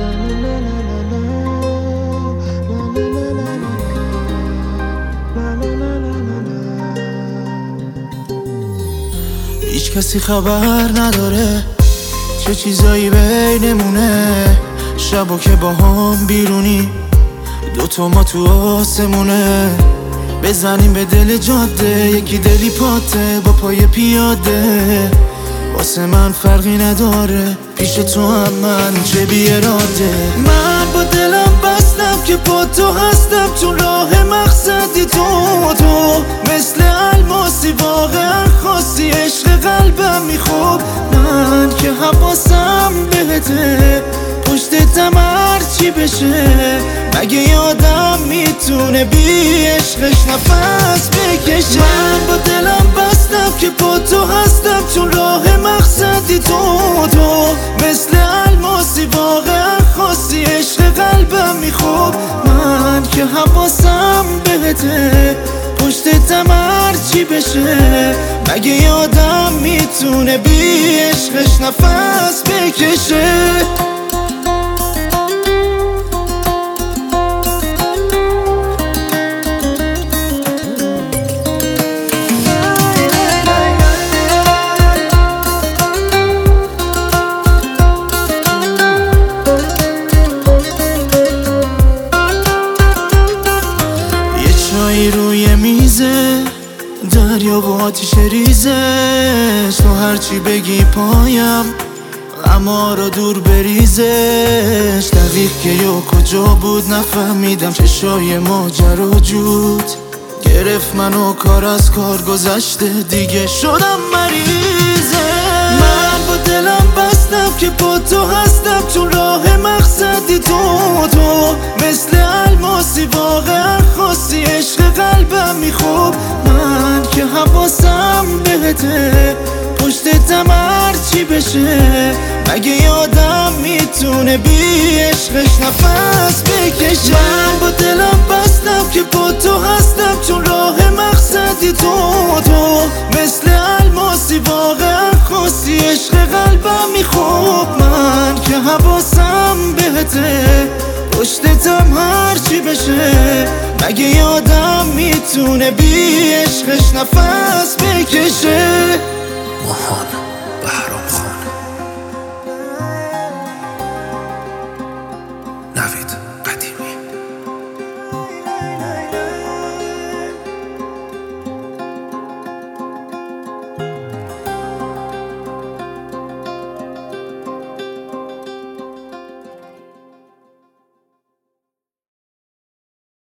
هیچ کسی خبر نداره چه چیزایی بینمونه، شبا که با هم بیرونی دوتا ما تو آسمونه، بزنیم به دل جاده یکی دلی پاته با پای پیاده، واسه من فرقی نداره پیش تو هم من چه بی اراده. من با دلم بستم که با تو هستم، تو راه مقصدی تو مثل الماسی واقعا خاصی، عشق قلبم میخوب من که حواسم بهته، پشتتم هرچی بشه مگه یادم میتونه بی عشقش نفس بکشه. من با دلم بستم که با تو هستم، تو راه مقصدی تو مثل الماسی واقعا خاصی، عشق قلبم میخوب من که حواسم بهته، پشتتم هرچی بشه مگه یادم میتونه بی عشقش نفس بکشه. روی میزه دریا و آتیش ریزش، تو هرچی بگی پایم غما رو دور بریزش، دقیق که یا کجا بود نفهمیدم، چشای ماجرا جود گرفت منو، کار از کار گذشته دیگه شدم مریضه. من با دلم بستم که با تو هستم، تو راه مقصدی تو مثل الماسی واقعا خاصی، عشق قلبم میخوب من که حواسم بهته، پشتتم هرچی بشه مگه یادم میتونه بی عشقش نفس بکشه. من با دلم بستم که با تو هستم، تو راه مقصدی تو مثل الماسی واقعا خاصی، عشق قلبم میخوب من که حواسم بهته، پشتتم هرچی بشه مگه یادم میتونه بی عشقش نفس بکشه.